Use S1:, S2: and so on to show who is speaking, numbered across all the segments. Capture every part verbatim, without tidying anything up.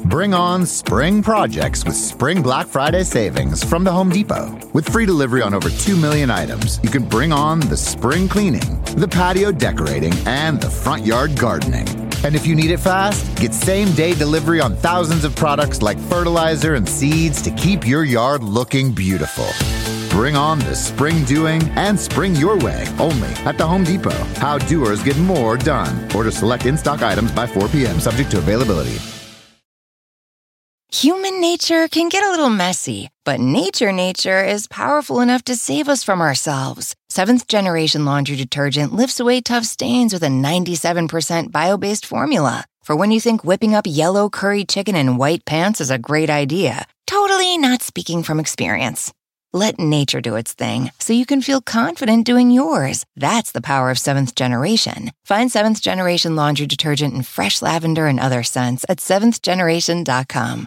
S1: Bring on spring projects with Spring Black Friday savings from the Home Depot. With free delivery on over two million items, you can bring on the spring cleaning, the patio decorating, and the front yard gardening. And if you need it fast, get same-day delivery on thousands of products like fertilizer and seeds to keep your yard looking beautiful. Bring on the spring doing and spring your way only at the Home Depot. How doers get more done. Order select in-stock items by four p.m. subject to availability.
S2: Human nature can get a little messy, but nature nature is powerful enough to save us from ourselves. Seventh Generation Laundry Detergent lifts away tough stains with a ninety-seven percent bio-based formula. For when you think whipping up yellow curry chicken in white pants is a great idea. Totally not speaking from experience. Let nature do its thing so you can feel confident doing yours. That's the power of Seventh Generation. Find Seventh Generation Laundry Detergent in fresh lavender and other scents at seventh generation dot com.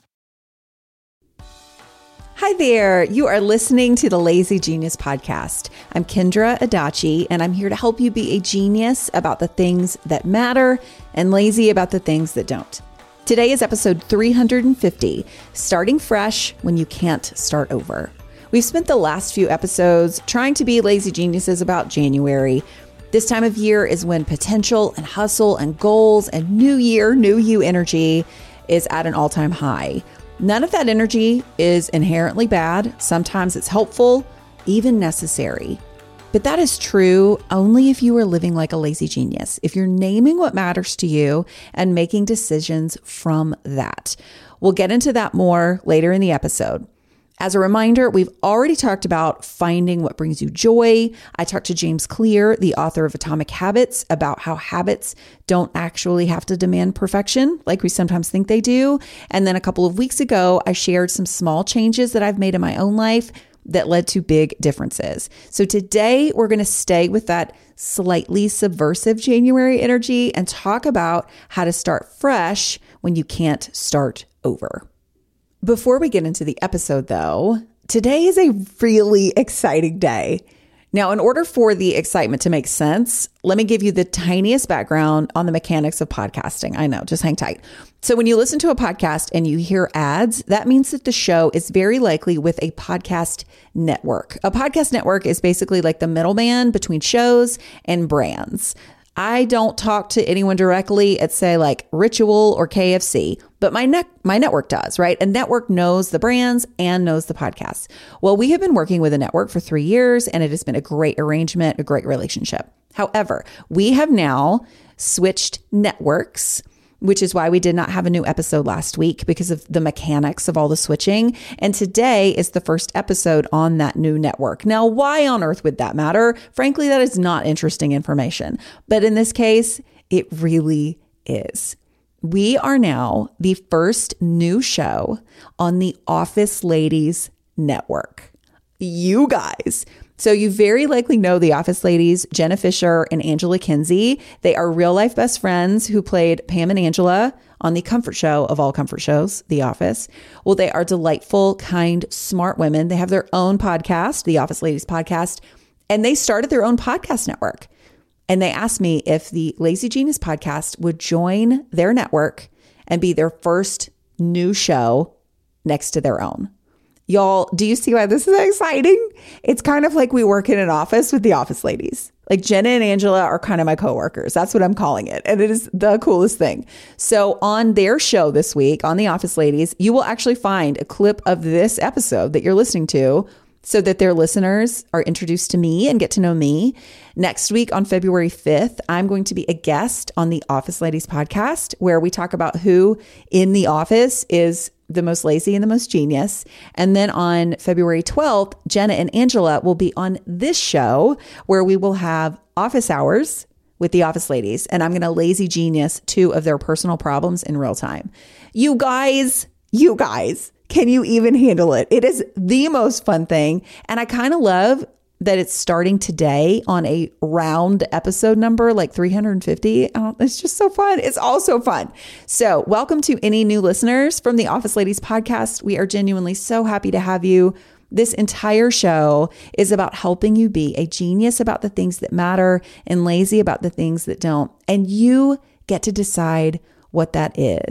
S3: Hi there. You are listening to the Lazy Genius Podcast. I'm Kendra Adachi, and I'm here to help you be a genius about the things that matter and lazy about the things that don't. Today is episode three hundred fifty, Starting Fresh When You Can't Start Over. We've spent the last few episodes trying to be lazy geniuses about January. This time of year is when potential and hustle and goals and new year, new you energy is at an all-time high. None of that energy is inherently bad. Sometimes it's helpful, even necessary. But that is true only if you are living like a lazy genius, if you're naming what matters to you and making decisions from that. We'll get into that more later in the episode. As a reminder, we've already talked about finding what brings you joy. I talked to James Clear, the author of Atomic Habits, about how habits don't actually have to demand perfection like we sometimes think they do. And then a couple of weeks ago, I shared some small changes that I've made in my own life that led to big differences. So today we're going to stay with that slightly subversive January energy and talk about how to start fresh when you can't start over. Before we get into the episode, though, today is a really exciting day. Now, in order for the excitement to make sense, let me give you the tiniest background on the mechanics of podcasting. I know, just hang tight. So when you listen to a podcast and you hear ads, that means that the show is very likely with a podcast network. A podcast network is basically like the middleman between shows and brands. I don't talk to anyone directly at, say, like Ritual or K F C, but my net, my network does, right? A network knows the brands and knows the podcasts. Well, we have been working with a network for three years, and it has been a great arrangement, a great relationship. However, we have now switched networks, which is why we did not have a new episode last week because of the mechanics of all the switching. And today is the first episode on that new network. Now, why on earth would that matter? Frankly, that is not interesting information. But in this case, it really is. We are now the first new show on the Office Ladies Network. You guys. So you very likely know the Office Ladies, Jenna Fischer and Angela Kinsey. They are real life best friends who played Pam and Angela on the comfort show of all comfort shows, The Office. Well, they are delightful, kind, smart women. They have their own podcast, the Office Ladies Podcast, and they started their own podcast network. And they asked me if the Lazy Genius Podcast would join their network and be their first new show next to their own. Y'all, do you see why this is exciting? It's kind of like we work in an office with the Office Ladies. Like Jenna and Angela are kind of my coworkers. That's what I'm calling it. And it is the coolest thing. So on their show this week, on the Office Ladies, you will actually find a clip of this episode that you're listening to so that their listeners are introduced to me and get to know me. Next week on February fifth, I'm going to be a guest on the Office Ladies Podcast, where we talk about who in the office is the most lazy and the most genius. And then on February twelfth, Jenna and Angela will be on this show where we will have office hours with the Office Ladies. And I'm going to lazy genius two of their personal problems in real time. You guys, you guys, can you even handle it? It is the most fun thing. And I kind of love that it's starting today on a round episode number, like three hundred fifty. Oh, it's just so fun. It's all so fun. So welcome to any new listeners from the Office Ladies Podcast. We are genuinely so happy to have you. This entire show is about helping you be a genius about the things that matter and lazy about the things that don't. And you get to decide what that is.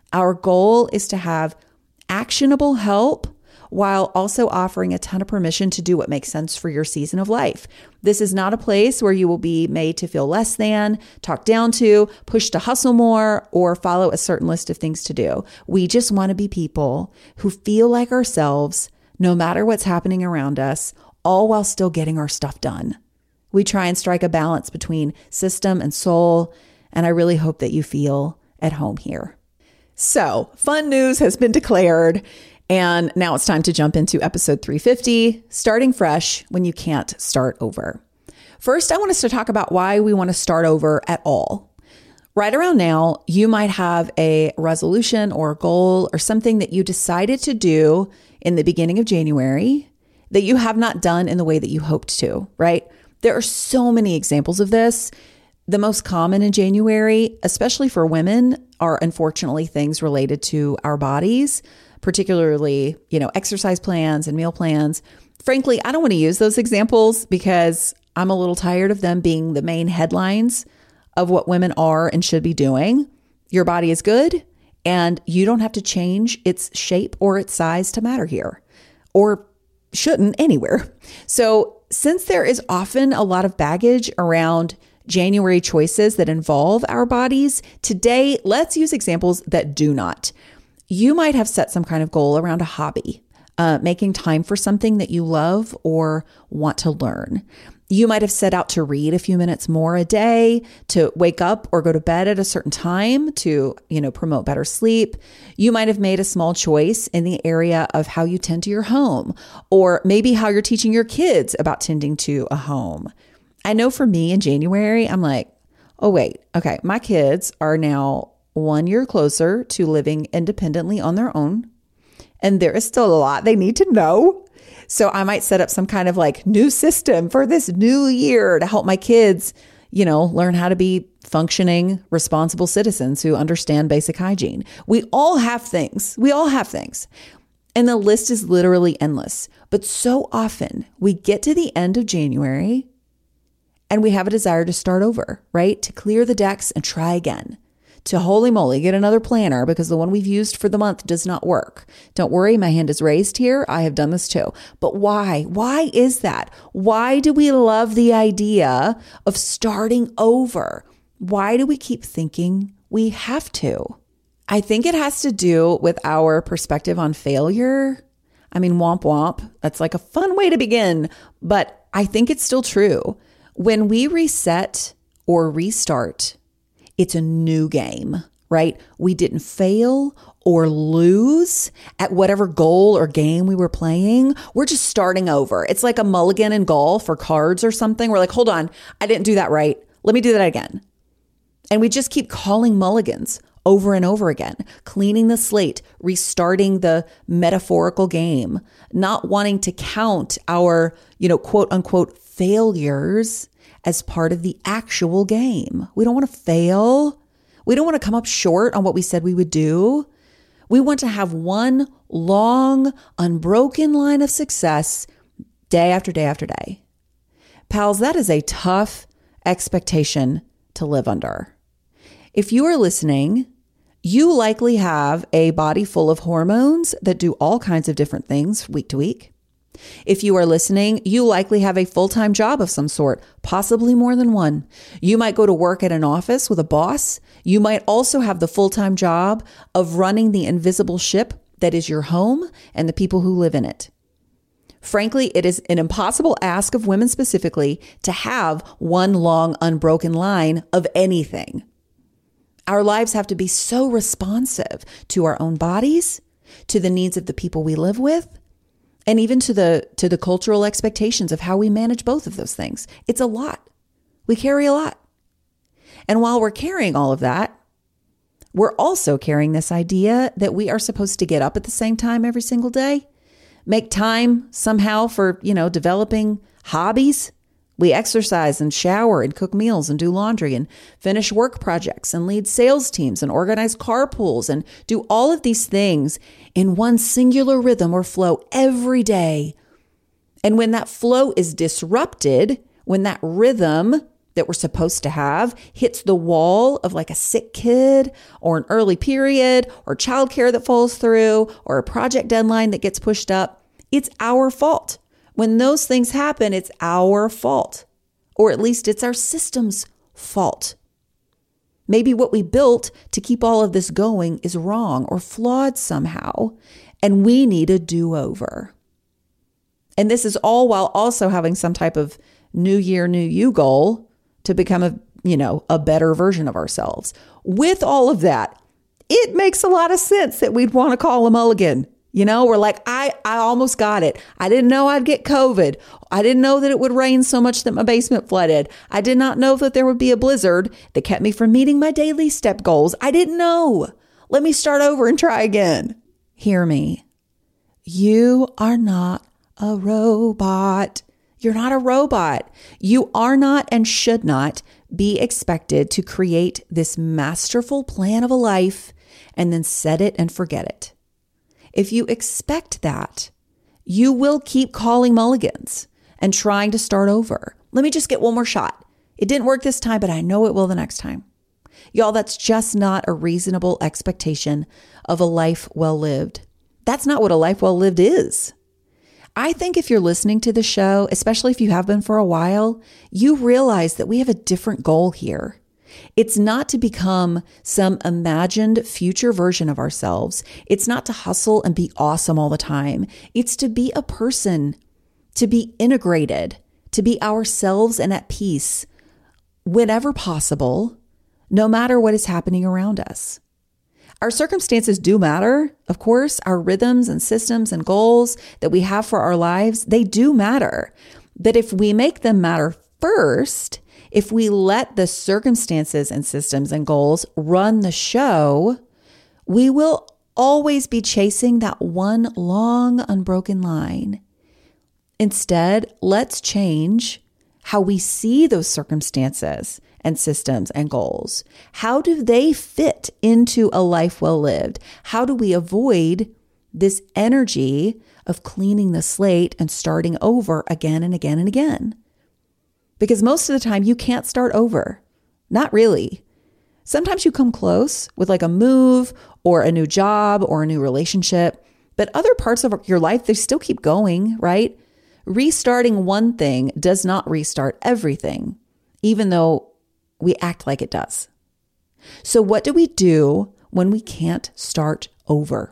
S3: Our goal is to have actionable help while also offering a ton of permission to do what makes sense for your season of life. This is not a place where you will be made to feel less than, talked down to, pushed to hustle more, or follow a certain list of things to do. We just want to be people who feel like ourselves no matter what's happening around us, all while still getting our stuff done. We try and strike a balance between system and soul, and I really hope that you feel at home here. So, fun news has been declared. And now it's time to jump into episode three fifty, starting fresh when you can't start over. First, I want us to talk about why we want to start over at all. Right around now, you might have a resolution or a goal or something that you decided to do in the beginning of January that you have not done in the way that you hoped to, right? There are so many examples of this. The most common in January, especially for women, are unfortunately things related to our bodies, particularly, you know, exercise plans and meal plans. Frankly, I don't want to use those examples because I'm a little tired of them being the main headlines of what women are and should be doing. Your body is good, and you don't have to change its shape or its size to matter here, or shouldn't anywhere. So since there is often a lot of baggage around January choices that involve our bodies, today let's use examples that do not. You might have set some kind of goal around a hobby, uh, making time for something that you love or want to learn. You might have set out to read a few minutes more a day, to wake up or go to bed at a certain time to, you know, promote better sleep. You might have made a small choice in the area of how you tend to your home, or maybe how you're teaching your kids about tending to a home. I know for me in January, I'm like, oh, wait, okay, my kids are now one year closer to living independently on their own. And there is still a lot they need to know. So I might set up some kind of like new system for this new year to help my kids, you know, learn how to be functioning, responsible citizens who understand basic hygiene. We all have things. We all have things. And the list is literally endless. But so often we get to the end of January and we have a desire to start over, right? To clear the decks and try again. To holy moly, get another planner because the one we've used for the month does not work. Don't worry, my hand is raised here. I have done this too. But why? Why is that? Why do we love the idea of starting over? Why do we keep thinking we have to? I think it has to do with our perspective on failure. I mean, womp womp. That's like a fun way to begin, but I think it's still true. When we reset or restart, it's a new game, right? We didn't fail or lose at whatever goal or game we were playing. We're just starting over. It's like a mulligan in golf or cards or something. We're like, hold on, I didn't do that right. Let me do that again. And we just keep calling mulligans over and over again, cleaning the slate, restarting the metaphorical game, not wanting to count our, you know, quote unquote failures as part of the actual game. We don't want to fail. We don't want to come up short on what we said we would do. We want to have one long, unbroken line of success day after day after day. Pals, that is a tough expectation to live under. If you are listening, you likely have a body full of hormones that do all kinds of different things week to week. If you are listening, you likely have a full-time job of some sort, possibly more than one. You might go to work at an office with a boss. You might also have the full-time job of running the invisible ship that is your home and the people who live in it. Frankly, it is an impossible ask of women specifically to have one long, unbroken line of anything. Our lives have to be so responsive to our own bodies, to the needs of the people we live with, and even to the to the cultural expectations of how we manage both of those things. It's a lot. We carry a lot. And while we're carrying all of that, we're also carrying this idea that we are supposed to get up at the same time every single day, make time somehow for, you know, developing hobbies. We exercise and shower and cook meals and do laundry and finish work projects and lead sales teams and organize carpools and do all of these things in one singular rhythm or flow every day. And when that flow is disrupted, when that rhythm, that we're supposed to have hits the wall of like a sick kid or an early period or childcare that falls through or a project deadline that gets pushed up, it's our fault. When those things happen, it's our fault, or at least it's our system's fault. Maybe what we built to keep all of this going is wrong or flawed somehow, and we need a do-over. And this is all while also having some type of new year, new you goal to become a, you know, a better version of ourselves. With all of that, it makes a lot of sense that we'd want to call a mulligan. You know, we're like, I, I almost got it. I didn't know I'd get COVID. I didn't know that it would rain so much that my basement flooded. I did not know that there would be a blizzard that kept me from meeting my daily step goals. I didn't know. Let me start over and try again. Hear me. You are not a robot. You're not a robot. You are not and should not be expected to create this masterful plan of a life and then set it and forget it. If you expect that, you will keep calling mulligans and trying to start over. Let me just get one more shot. It didn't work this time, but I know it will the next time. Y'all, that's just not a reasonable expectation of a life well lived. That's not what a life well lived is. I think if you're listening to the show, especially if you have been for a while, you realize that we have a different goal here. It's not to become some imagined future version of ourselves. It's not to hustle and be awesome all the time. It's to be a person, to be integrated, to be ourselves and at peace whenever possible, no matter what is happening around us. Our circumstances do matter, of course. Our rhythms and systems and goals that we have for our lives, they do matter. But if we make them matter first, if we let the circumstances and systems and goals run the show, we will always be chasing that one long, unbroken line. Instead, let's change how we see those circumstances and systems and goals. How do they fit into a life well lived? How do we avoid this energy of cleaning the slate and starting over again and again and again? Because most of the time you can't start over. Not really. Sometimes you come close with like a move or a new job or a new relationship, but other parts of your life, they still keep going, right? Restarting one thing does not restart everything, even though we act like it does. So what do we do when we can't start over?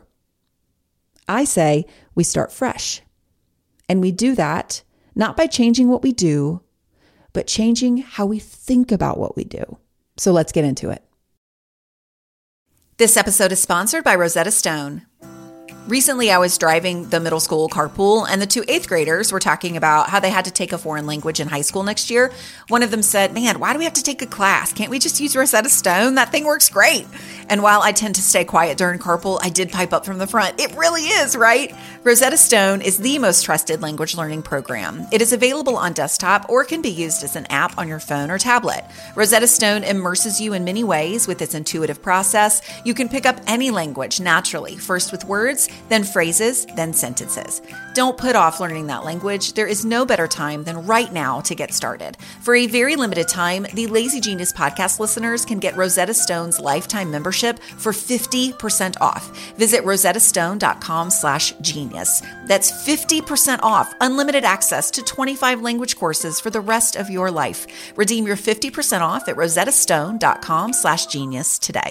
S3: I say we start fresh. And we do that not by changing what we do, but changing how we think about what we do. So let's get into it.
S4: This episode is sponsored by Rosetta Stone. Recently, I was driving the middle school carpool, and the two eighth graders were talking about how they had to take a foreign language in high school next year. One of them said, man, why do we have to take a class? Can't we just use Rosetta Stone? That thing works great. And while I tend to stay quiet during carpool, I did pipe up from the front. It really is, right? Rosetta Stone is the most trusted language learning program. It is available on desktop or can be used as an app on your phone or tablet. Rosetta Stone immerses you in many ways with its intuitive process. You can pick up any language naturally, first with words, then phrases, then sentences. Don't put off learning that language. There is no better time than right now to get started. For a very limited time, the Lazy Genius podcast listeners can get Rosetta Stone's lifetime membership for fifty percent off. Visit rosettastone.com slash genius. That's fifty percent off, unlimited access to twenty-five language courses for the rest of your life. Redeem your fifty percent off at rosettastone.com slash genius today.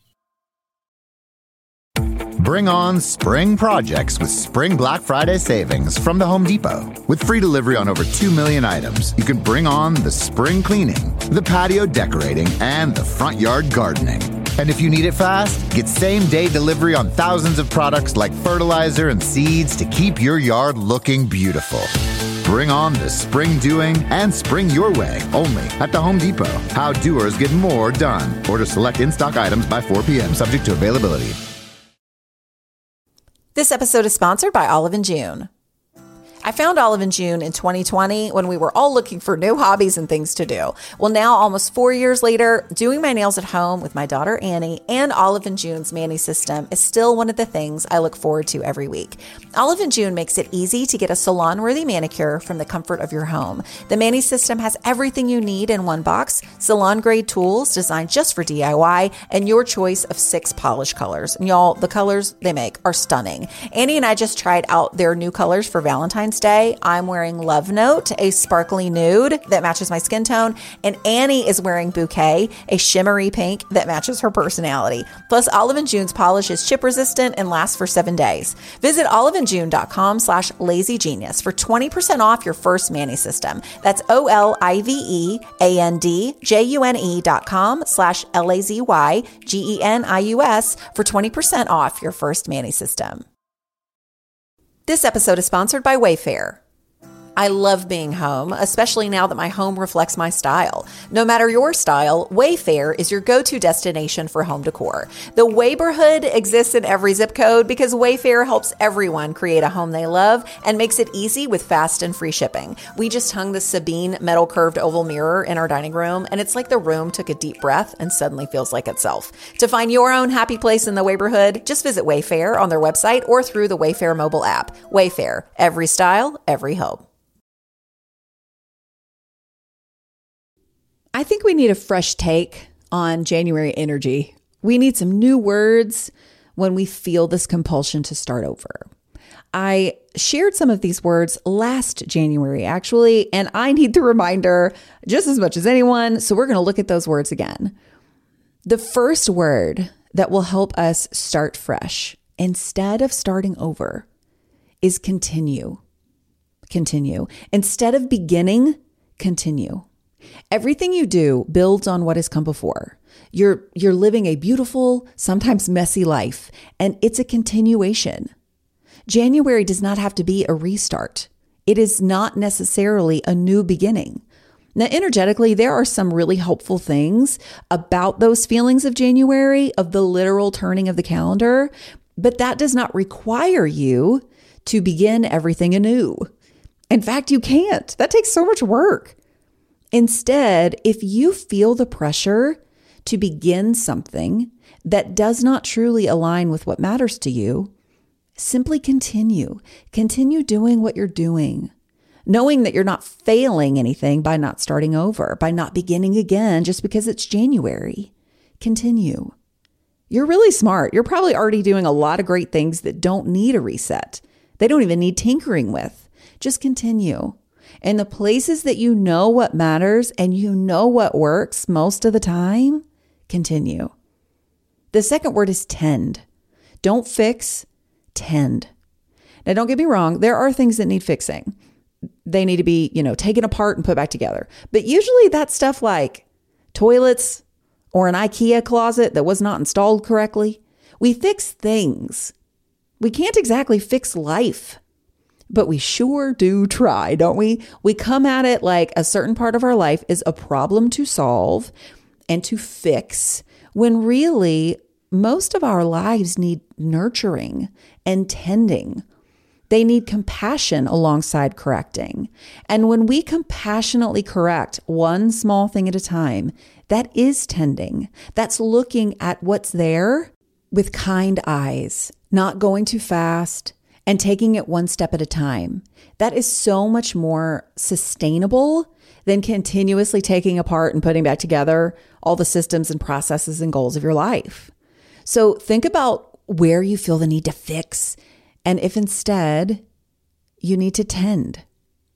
S1: Bring on spring projects with Spring Black Friday savings from the Home Depot. With free delivery on over two million items, you can bring on the spring cleaning, the patio decorating, and the front yard gardening. And if you need it fast, get same-day delivery on thousands of products like fertilizer and seeds to keep your yard looking beautiful. Bring on the spring doing and spring your way only at the Home Depot. How doers get more done. Order select in-stock items by four p.m. subject to availability.
S4: This episode is sponsored by Olive and June. I found Olive and June in twenty twenty when we were all looking for new hobbies and things to do. Well, now almost four years later, doing my nails at home with my daughter Annie and Olive and June's Mani system is still one of the things I look forward to every week. Olive and June makes it easy to get a salon-worthy manicure from the comfort of your home. The Mani system has everything you need in one box, salon-grade tools designed just for D I Y, and your choice of six polish colors. And y'all, the colors they make are stunning. Annie and I just tried out their new colors for Valentine's Day. I'm wearing Love Note, a sparkly nude that matches my skin tone, and Annie is wearing Bouquet, a shimmery pink that matches her personality. Plus, Olive and June's polish is chip resistant and lasts for seven days. Visit oliveandjune.com slash lazygenius for twenty percent off your first Mani system. That's O-L-I-V-E-A-N-D-J-U-N-E dot com slash L-A-Z-Y-G-E-N-I-U-S for twenty percent off your first Mani system. This episode is sponsored by Wayfair. I love being home, especially now that my home reflects my style. No matter your style, Wayfair is your go-to destination for home decor. The Wayborhood exists in every zip code because Wayfair helps everyone create a home they love and makes it easy with fast and free shipping. We just hung the Sabine metal curved oval mirror in our dining room, and it's like the room took a deep breath and suddenly feels like itself. To find your own happy place in the Wayborhood, just visit Wayfair on their website or through the Wayfair mobile app. Wayfair, every style, every home.
S3: I think we need a fresh take on January energy. We need some new words when we feel this compulsion to start over. I shared some of these words last January, actually, and I need the reminder just as much as anyone. So we're going to look at those words again. The first word that will help us start fresh instead of starting over is continue. Continue. Instead of beginning, continue. Everything you do builds on what has come before. You're you're living a beautiful, sometimes messy life, and it's a continuation. January does not have to be a restart. It is not necessarily a new beginning. Now, energetically, there are some really hopeful things about those feelings of January, of the literal turning of the calendar, but that does not require you to begin everything anew. In fact, you can't. That takes so much work. Instead, if you feel the pressure to begin something that does not truly align with what matters to you, simply continue. Continue doing what you're doing, knowing that you're not failing anything by not starting over, by not beginning again just because it's January. Continue. You're really smart. You're probably already doing a lot of great things that don't need a reset. They don't even need tinkering with. Just continue. And the places that you know what matters and you know what works most of the time, continue. The second word is tend. Don't fix, tend. Now, don't get me wrong. There are things that need fixing. They need to be, you know, taken apart and put back together. But usually that's stuff like toilets or an IKEA closet that was not installed correctly. We fix things. We can't exactly fix life. But we sure do try, don't we? We come at it like a certain part of our life is a problem to solve and to fix, when really most of our lives need nurturing and tending. They need compassion alongside correcting. And when we compassionately correct one small thing at a time, that is tending. That's looking at what's there with kind eyes, not going too fast, and taking it one step at a time. That is so much more sustainable than continuously taking apart and putting back together all the systems and processes and goals of your life. So think about where you feel the need to fix, and if instead you need to tend.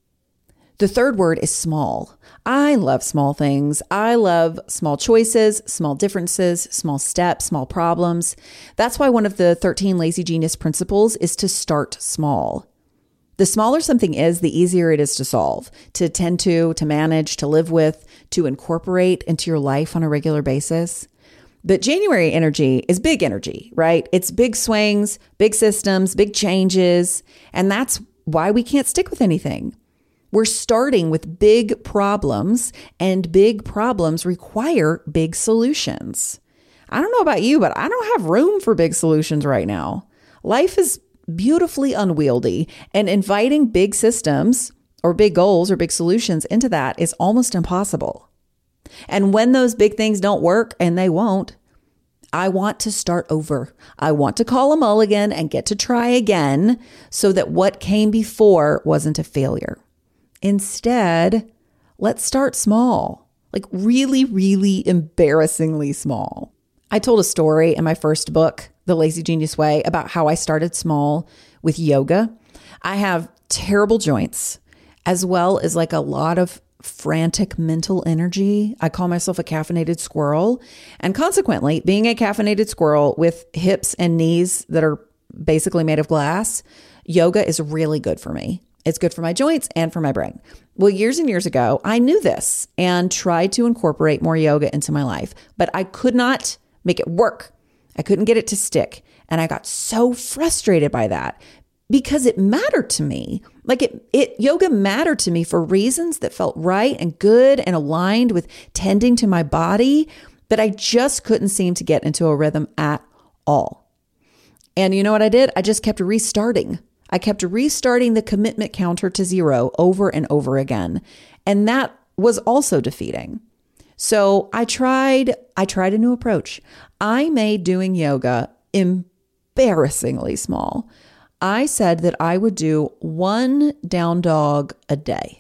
S3: The third word is small. I love small things. I love small choices, small differences, small steps, small problems. That's why one of the thirteen Lazy Genius principles is to start small. The smaller something is, the easier it is to solve, to tend to, to manage, to live with, to incorporate into your life on a regular basis. But January energy is big energy, right? It's big swings, big systems, big changes, and that's why we can't stick with anything. We're starting with big problems, and big problems require big solutions. I don't know about you, but I don't have room for big solutions right now. Life is beautifully unwieldy, and inviting big systems or big goals or big solutions into that is almost impossible. And when those big things don't work, and they won't, I want to start over. I want to call a mulligan and get to try again so that what came before wasn't a failure. Instead, let's start small, like really, really embarrassingly small. I told a story in my first book, The Lazy Genius Way, about how I started small with yoga. I have terrible joints, as well as like a lot of frantic mental energy. I call myself a caffeinated squirrel. And consequently, being a caffeinated squirrel with hips and knees that are basically made of glass, yoga is really good for me. It's good for my joints and for my brain. Well, years and years ago, I knew this and tried to incorporate more yoga into my life, but I could not make it work. I couldn't get it to stick. And I got so frustrated by that because it mattered to me. Like it, it, yoga mattered to me for reasons that felt right and good and aligned with tending to my body, but I just couldn't seem to get into a rhythm at all. And you know what I did? I just kept restarting. I kept restarting the commitment counter to zero over and over again. And that was also defeating. So I tried, I tried a new approach. I made doing yoga embarrassingly small. I said that I would do one down dog a day.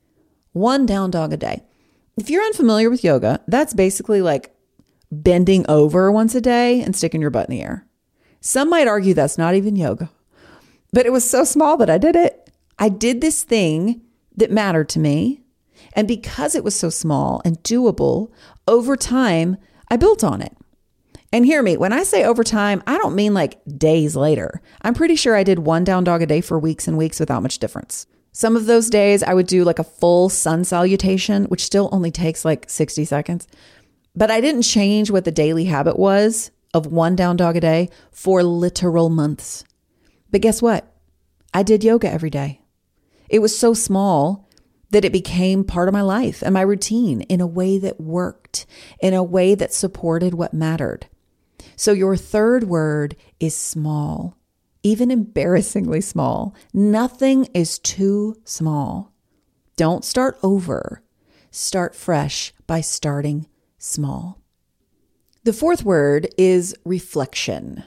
S3: One down dog a day. If you're unfamiliar with yoga, that's basically like bending over once a day and sticking your butt in the air. Some might argue that's not even yoga, but it was so small that I did it. I did this thing that mattered to me. And because it was so small and doable, over time, I built on it. And hear me, when I say over time, I don't mean like days later. I'm pretty sure I did one down dog a day for weeks and weeks without much difference. Some of those days I would do like a full sun salutation, which still only takes like sixty seconds. But I didn't change what the daily habit was of one down dog a day for literal months. But guess what? I did yoga every day. It was so small that it became part of my life and my routine in a way that worked, in a way that supported what mattered. So your third word is small, even embarrassingly small. Nothing is too small. Don't start over. Start fresh by starting small. The fourth word is reflection.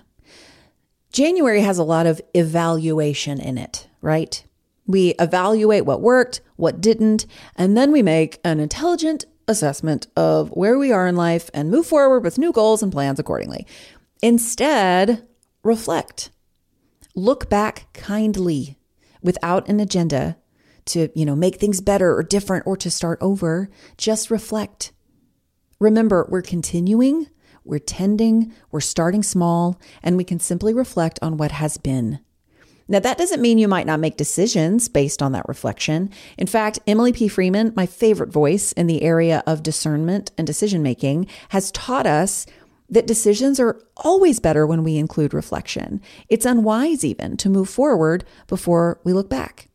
S3: January has a lot of evaluation in it, right? We evaluate what worked, what didn't, and then we make an intelligent assessment of where we are in life and move forward with new goals and plans accordingly. Instead, reflect. Look back kindly without an agenda to, you know, make things better or different or to start over. Just reflect. Remember, we're continuing, we're tending, we're starting small, and we can simply reflect on what has been. Now, that doesn't mean you might not make decisions based on that reflection. In fact, Emily P. Freeman, my favorite voice in the area of discernment and decision-making, has taught us that decisions are always better when we include reflection. It's unwise even to move forward before we look back.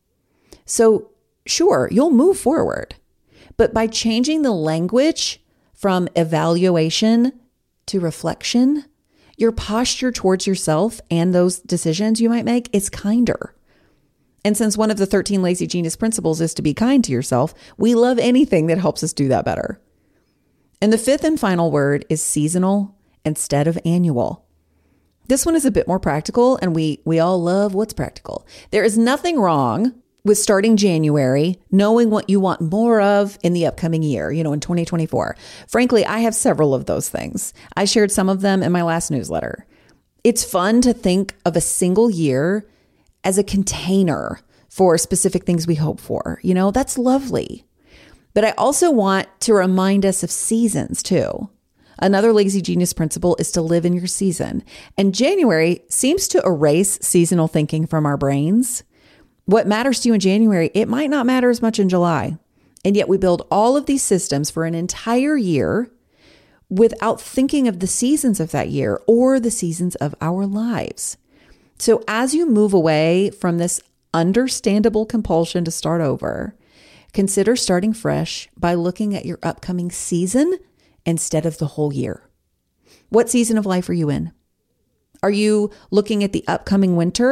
S3: So sure, you'll move forward, but by changing the language from evaluation to reflection, your posture towards yourself and those decisions you might make is kinder. And since one of the thirteen Lazy Genius principles is to be kind to yourself, we love anything that helps us do that better. And the fifth and final word is seasonal instead of annual. This one is a bit more practical, and we we all love what's practical. There is nothing wrong with starting January, knowing what you want more of in the upcoming year, you know, in twenty twenty-four. Frankly, I have several of those things. I shared some of them in my last newsletter. It's fun to think of a single year as a container for specific things we hope for. You know, that's lovely. But I also want to remind us of seasons too. Another Lazy Genius principle is to live in your season. And January seems to erase seasonal thinking from our brains. What matters to you in January, it might not matter as much in July. And yet we build all of these systems for an entire year without thinking of the seasons of that year or the seasons of our lives. So as you move away from this understandable compulsion to start over, consider starting fresh by looking at your upcoming season instead of the whole year. What season of life are you in? Are you looking at the upcoming winter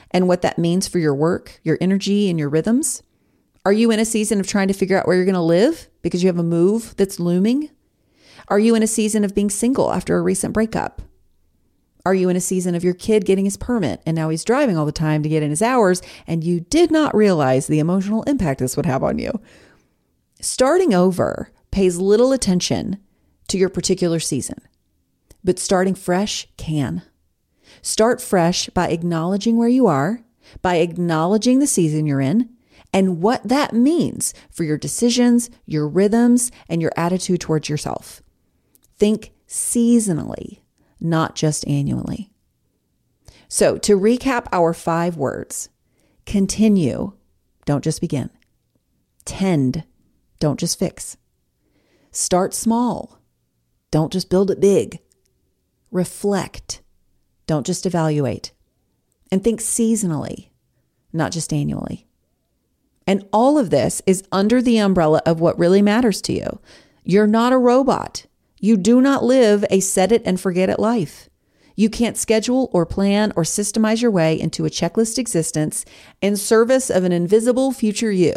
S3: and what that means for your work, your energy, and your rhythms? Are you in a season of trying to figure out where you're going to live because you have a move that's looming? Are you in a season of being single after a recent breakup? Are you in a season of your kid getting his permit and now he's driving all the time to get in his hours and you did not realize the emotional impact this would have on you? Starting over pays little attention to your particular season, but starting fresh can. Start fresh by acknowledging where you are, by acknowledging the season you're in, and what that means for your decisions, your rhythms, and your attitude towards yourself. Think seasonally, not just annually. So to recap our five words: continue, don't just begin. Tend, don't just fix. Start small, don't just build it big. Reflect, don't just evaluate. And think seasonally, not just annually. And all of this is under the umbrella of what really matters to you. You're not a robot. You do not live a set it and forget it life. You can't schedule or plan or systemize your way into a checklist existence in service of an invisible future you.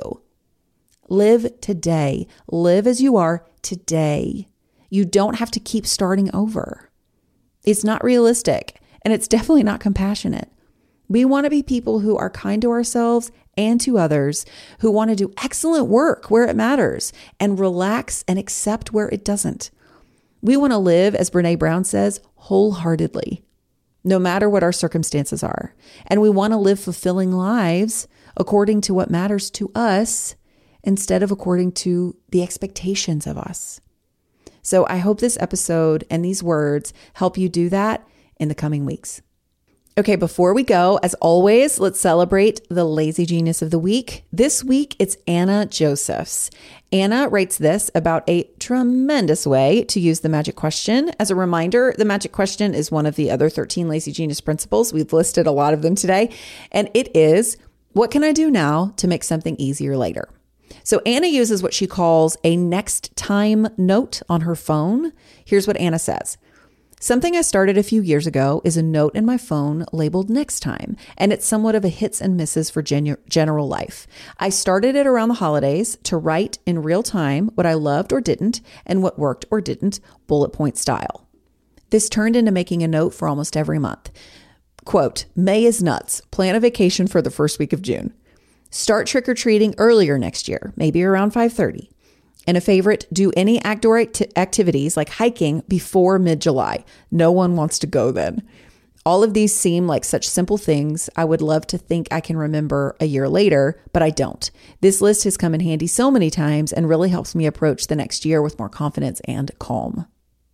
S3: Live today. Live as you are today. You don't have to keep starting over. It's not realistic, and it's definitely not compassionate. We want to be people who are kind to ourselves and to others, who want to do excellent work where it matters and relax and accept where it doesn't. We want to live, as Brene Brown says, wholeheartedly, no matter what our circumstances are. And we want to live fulfilling lives according to what matters to us instead of according to the expectations of us. So I hope this episode and these words help you do that in the coming weeks. Okay, before we go, as always, let's celebrate the Lazy Genius of the Week. This week, it's Anna Josephs. Anna writes this about a tremendous way to use the magic question. As a reminder, the magic question is one of the other thirteen Lazy Genius principles. We've listed a lot of them today. And it is, what can I do now to make something easier later? So Anna uses what she calls a next time note on her phone. Here's what Anna says. Something I started a few years ago is a note in my phone labeled next time, and it's somewhat of a hits and misses for genu- general life. I started it around the holidays to write in real time what I loved or didn't and what worked or didn't, bullet point style. This turned into making a note for almost every month. Quote, May is nuts. Plan a vacation for the first week of June. Start trick-or-treating earlier next year, maybe around five thirty. And a favorite, do any outdoor act- activities like hiking before mid-July. No one wants to go then. All of these seem like such simple things I would love to think I can remember a year later, but I don't. This list has come in handy so many times and really helps me approach the next year with more confidence and calm.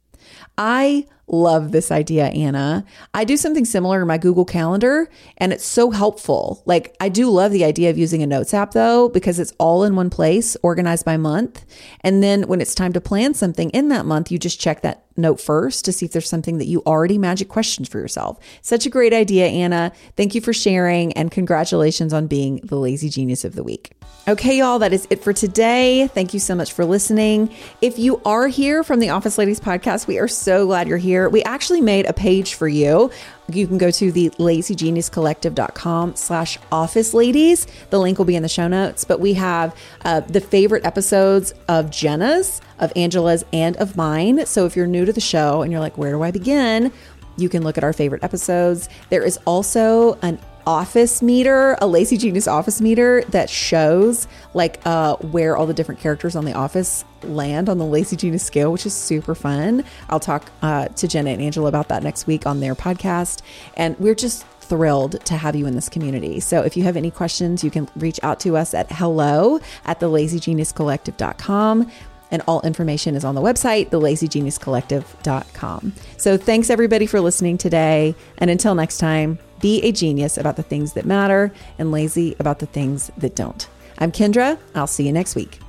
S3: I love this idea, Anna. I do something similar in my Google Calendar, and it's so helpful. Like, I do love the idea of using a notes app though, because it's all in one place, organized by month. And then when it's time to plan something in that month, you just check that note first to see if there's something that you already magic questioned for yourself. Such a great idea, Anna. Thank you for sharing, and congratulations on being the Lazy Genius of the Week. Okay, y'all, that is it for today. Thank you so much for listening. If you are here from the Office Ladies podcast, we are so glad you're here. We actually made a page for you. You can go to the lazygeniuscollective.com slash office ladies. The link will be in the show notes, but we have uh, the favorite episodes of Jenna's, of Angela's, and of mine. So if you're new to the show and you're like, where do I begin? You can look at our favorite episodes. There is also an office meter, a Lazy Genius office meter that shows like uh, where all the different characters on the office land on the Lazy Genius scale, which is super fun. I'll talk uh, to Jenna and Angela about that next week on their podcast. And we're just thrilled to have you in this community. So if you have any questions, you can reach out to us at hello at the lazy genius collective dot com. And all information is on the website, the lazy genius collective dot com. So thanks everybody for listening today. And until next time, be a genius about the things that matter and lazy about the things that don't. I'm Kendra. I'll see you next week.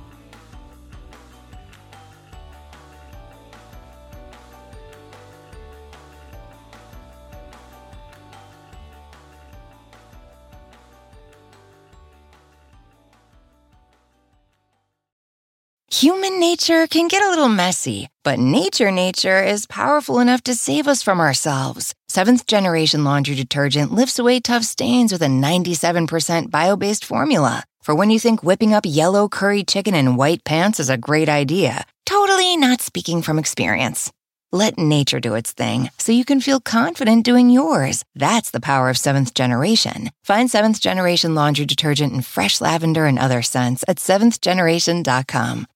S2: Human nature can get a little messy, but nature nature is powerful enough to save us from ourselves. Seventh Generation Laundry Detergent lifts away tough stains with a ninety-seven percent bio-based formula. For when you think whipping up yellow curry chicken in white pants is a great idea. Totally not speaking from experience. Let nature do its thing so you can feel confident doing yours. That's the power of Seventh Generation. Find Seventh Generation Laundry Detergent in fresh lavender and other scents at seventh generation dot com.